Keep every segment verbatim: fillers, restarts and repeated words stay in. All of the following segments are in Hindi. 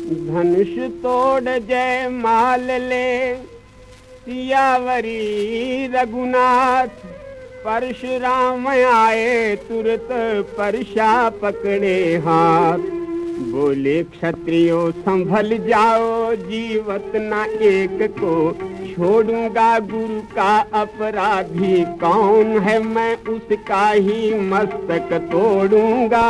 धनुष तोड़ जय माल ले, सियावरी रघुनाथ। परशुराम आए तुरत परशा पकड़े हाथ। बोले क्षत्रियो संभल जाओ, जीवत न एक को छोड़ूंगा। गुरु का अपराधी कौन है, मैं उसका ही मस्तक तोड़ूंगा।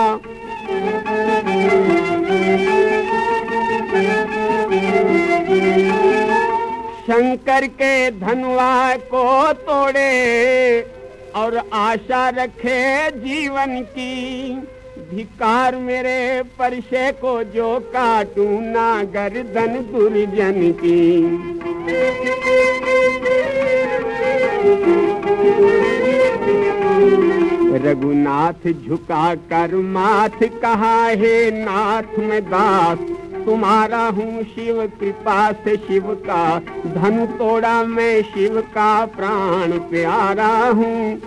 शंकर के धनुआ को तोड़े और आशा रखे जीवन की। धिक्कार मेरे परशे को जो काटू ना गर्दन दुर्जन की। रघुनाथ झुका कर माथ कहा, हे नाथ मैं दास तुम्हारा हूँ। शिव कृपा से शिव का धनु तोड़ा, मैं शिव का प्राण प्यारा हूँ।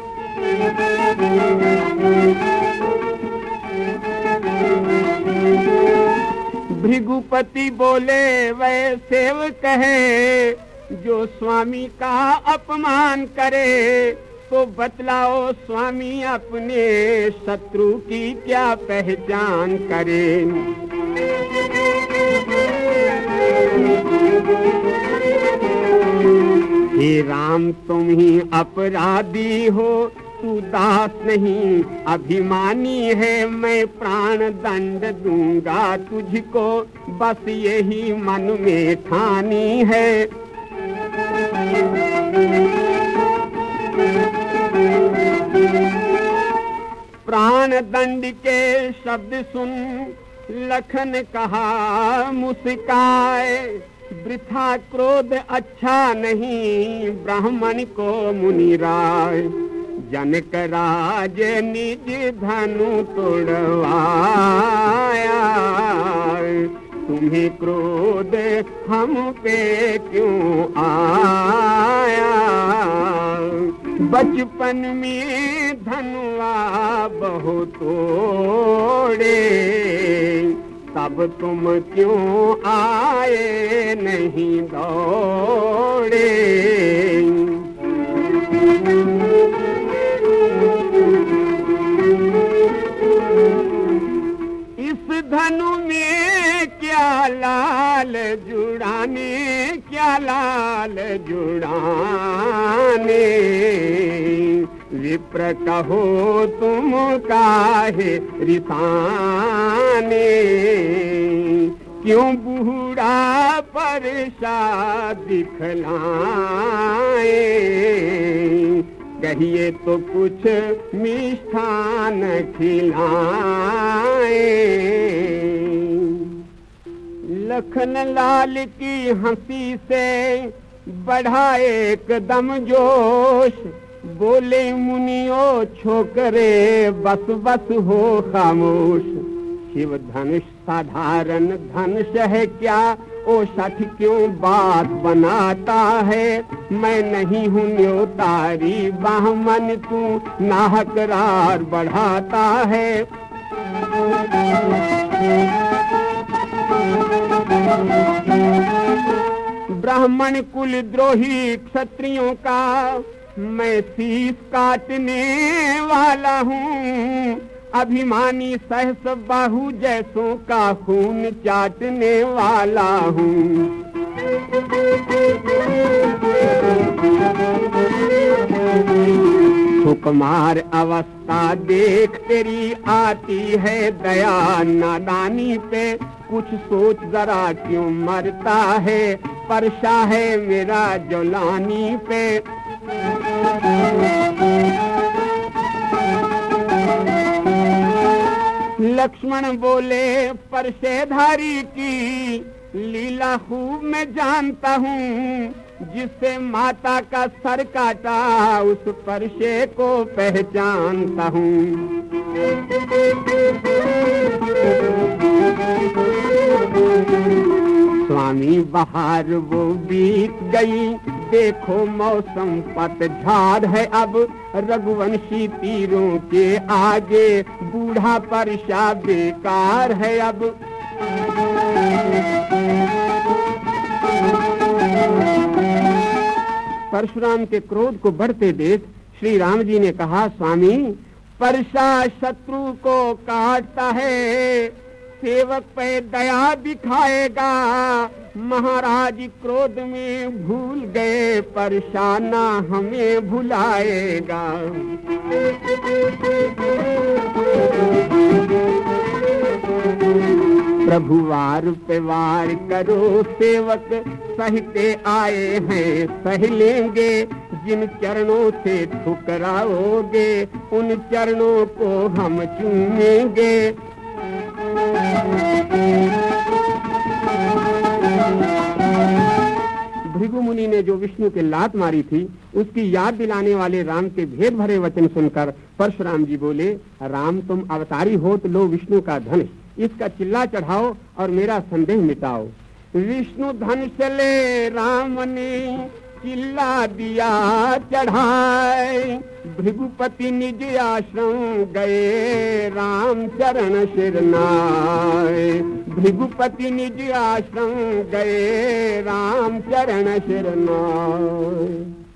भृगुपति बोले वह सेव कहे, जो स्वामी का अपमान करे। तो बतलाओ स्वामी अपने शत्रु की क्या पहचान करे। हे राम तुम ही अपराधी हो, तू दास नहीं अभिमानी है। मैं प्राण दंड दूंगा तुझको, बस यही मन में ठानी है। प्राण दंड के शब्द सुन लखन कहा मुस्काए। वृथा क्रोध अच्छा नहीं, ब्राह्मण को मुनि राय। जनक राज निज धनु तोड़वाया, तुम्हें क्रोध हम पे क्यों आया। बचपन में धनुआ बहुत तोड़े, तब तुम क्यों आए नहीं दौड़े। इस धनु में क्या लाल जुड़ाने, क्या लाल जुड़ाने। विप्र कहो तुम काहे रिसाने। क्यों बूढ़ा परशा दिखलाए, कहिए तो कुछ मिष्ठान खिलाए। लखन लाल की हंसी से बढ़ा एकदम जोश। बोले मुनियो छोकरे बस बस हो खामोश। शिव धनुष साधारण धनुष है क्या, ओ सठ क्यों बात बनाता है। मैं नहीं हूँ न्योतारी बाहमन, तू नाहकरार बढ़ाता है। ब्राह्मण कुल द्रोही क्षत्रियों का मैं शीश काटने वाला हूँ। अभिमानी सहस बाहु जैसों का खून चाटने वाला हूँ। सुकुमार अवस्था देख तेरी आती है दया नादानी पे। कुछ सोच जरा क्यों मरता है, परशा है मेरा जलानी पे। लक्ष्मण बोले परशेधारी की लीला खूब मैं जानता हूँ। जिससे माता का सर काटा उस परशे को पहचानता हूँ। स्वामी बहार वो बीत गई, देखो मौसम पतझड़ है अब। रघुवंशी तीरों के आगे बूढ़ा परशा बेकार है अब। परशुराम के क्रोध को बढ़ते देख श्री राम जी ने कहा, स्वामी, परशा शत्रु को काटता है, सेवक पे दया दिखाएगा। महाराज क्रोध में भूल गए, परशाना हमें भुलाएगा। प्रभु वार पे वार करो, सेवक सहते आए हैं सह लेंगे। जिन चरणों से ठुकराओगे, उन चरणों को हम चूमेंगे। भृगु मुनि ने जो विष्णु के लात मारी थी, उसकी याद दिलाने वाले राम के भेद भरे वचन सुनकर परशुराम जी बोले, राम तुम अवतारी हो तो लो विष्णु का धनुष, इसका चिल्ला चढ़ाओ और मेरा संदेह मिटाओ। विष्णु धनुष ले राम ने चिल्ला दिया चढ़ाए, भृगुपति निज आश्रम गए, राम चरण शिरनाए। भृगुपति निज आश्रम गए, राम चरण शिरनाए।